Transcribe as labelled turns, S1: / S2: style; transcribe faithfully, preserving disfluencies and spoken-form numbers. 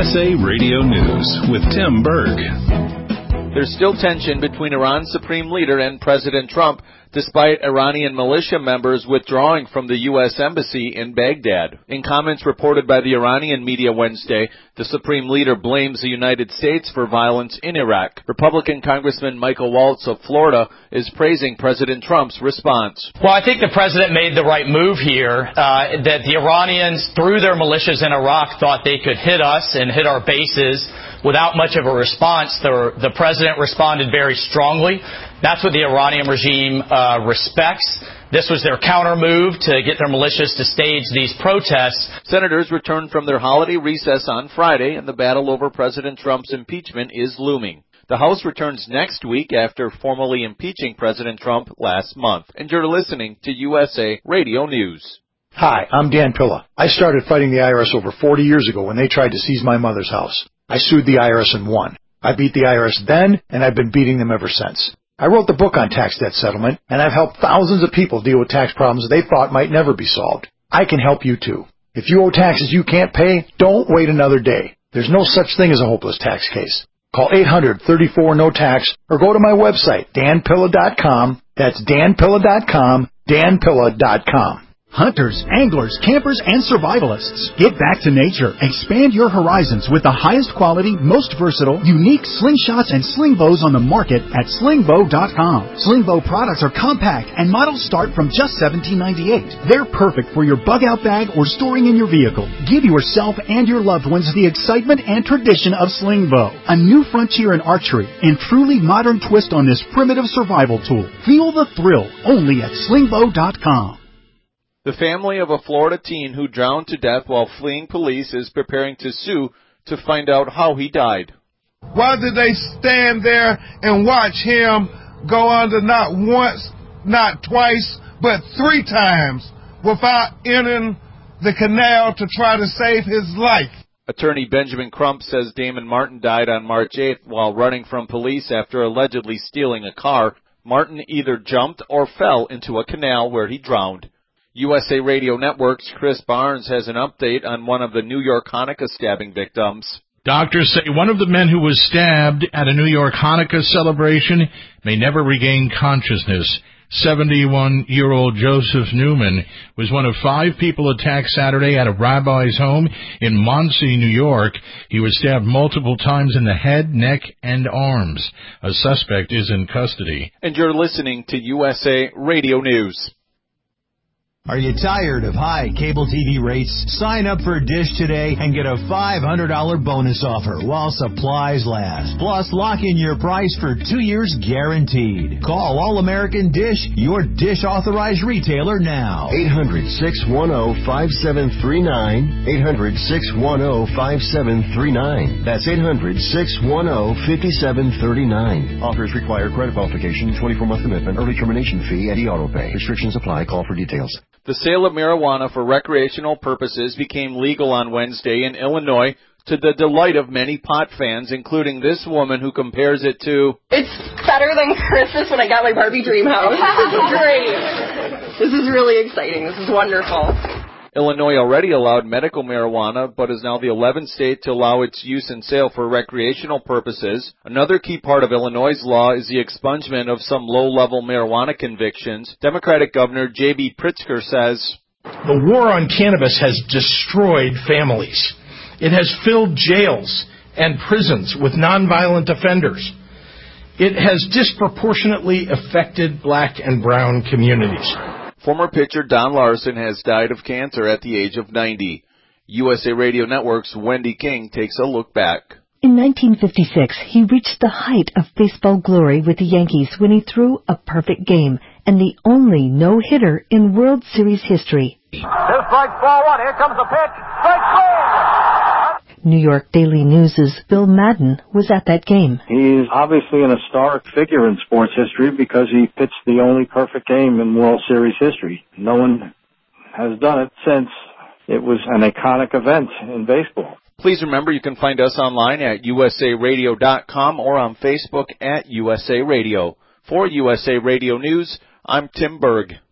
S1: S A Radio News with Tim Berg.
S2: There's still tension between Iran's supreme leader and President Trump, despite Iranian militia members withdrawing from the U S Embassy in Baghdad. In comments reported by the Iranian media Wednesday, the supreme leader blames the United States for violence in Iraq. Republican Congressman Michael Waltz of Florida is praising President Trump's response.
S3: Well, I think the president made the right move here, uh, that the Iranians, through their militias in Iraq, thought they could hit us and hit our bases without much of a response. The, the president responded very strongly. That's what the Iranian regime uh, respects. This was their counter move to get their militias to stage these protests.
S2: Senators returned from their holiday recess on Friday, and the battle over President Trump's impeachment is looming. The House returns next week after formally impeaching President Trump last month. And you're listening to U S A Radio News.
S4: Hi, I'm Dan Pilla. I started fighting the I R S over forty years ago when they tried to seize my mother's house. I sued the I R S and won. I beat the I R S then, and I've been beating them ever since. I wrote the book on tax debt settlement, and I've helped thousands of people deal with tax problems they thought might never be solved. I can help you too. If you owe taxes you can't pay, don't wait another day. There's no such thing as a hopeless tax case. Call eight hundred, thirty-four, no tax or go to my website, dan pilla dot com. That's dan pilla dot com, dan pilla dot com.
S5: Hunters, anglers, campers, and survivalists. Get back to nature. Expand your horizons with the highest quality, most versatile, unique slingshots and sling bows on the market at sling bow dot com. Sling bow products are compact and models start from just seventeen ninety-eight. They're perfect for your bug out bag or storing in your vehicle. Give yourself and your loved ones the excitement and tradition of sling bow. A new frontier in archery and truly modern twist on this primitive survival tool. Feel the thrill only at sling bow dot com.
S2: The family of a Florida teen who drowned to death while fleeing police is preparing to sue to find out how he died.
S6: Why did they stand there and watch him go under not once, not twice, but three times without entering the canal to try to save his life?
S2: Attorney Benjamin Crump says Damon Martin died on March eighth while running from police after allegedly stealing a car. Martin either jumped or fell into a canal where he drowned. U S A Radio Network's Chris Barnes has an update on one of the New York Hanukkah stabbing victims.
S7: Doctors say one of the men who was stabbed at a New York Hanukkah celebration may never regain consciousness. seventy-one-year-old Joseph Newman was one of five people attacked Saturday at a rabbi's home in Monsey, New York. He was stabbed multiple times in the head, neck, and arms. A suspect is in custody.
S2: And you're listening to U S A Radio News.
S8: Are you tired of high cable T V rates? Sign up for Dish today and get a five hundred dollars bonus offer while supplies last. Plus, lock in your price for two years guaranteed. Call All-American Dish, your Dish authorized retailer now.
S9: eight hundred, six one zero, five seven three nine. eight hundred, six one zero, five seven three nine. That's eight hundred, six one zero, five seven three nine. Offers require credit qualification, twenty-four month commitment, early termination fee, and e-auto pay. Restrictions apply. Call for details.
S2: The sale of marijuana for recreational purposes became legal on Wednesday in Illinois to the delight of many pot fans, including this woman who compares it to...
S10: It's better than Christmas when I got my Barbie dream house. This is great. This is really exciting. This is wonderful.
S2: Illinois already allowed medical marijuana, but is now the eleventh state to allow its use and sale for recreational purposes. Another key part of Illinois' law is the expungement of some low-level marijuana convictions. Democratic Governor J B Pritzker says,
S11: "The war on cannabis has destroyed families. It has filled jails and prisons with nonviolent offenders. It has disproportionately affected black and brown communities."
S2: Former pitcher Don Larson has died of cancer at the age of ninety. U S A Radio Network's Wendy King takes a look back.
S12: In nineteen fifty-six, he reached the height of baseball glory with the Yankees when he threw a perfect game and the only no-hitter in World Series history.
S13: Two strikes, ball one. Here comes the pitch. Strike swing!
S12: New York Daily News' Bill Madden was at that game.
S14: He's obviously an historic figure in sports history because he pitched the only perfect game in World Series history. No one has done it since. It was an iconic event in baseball.
S2: Please remember you can find us online at U S A radio dot com or on Facebook at U S A Radio. For U S A Radio News, I'm Tim Berg.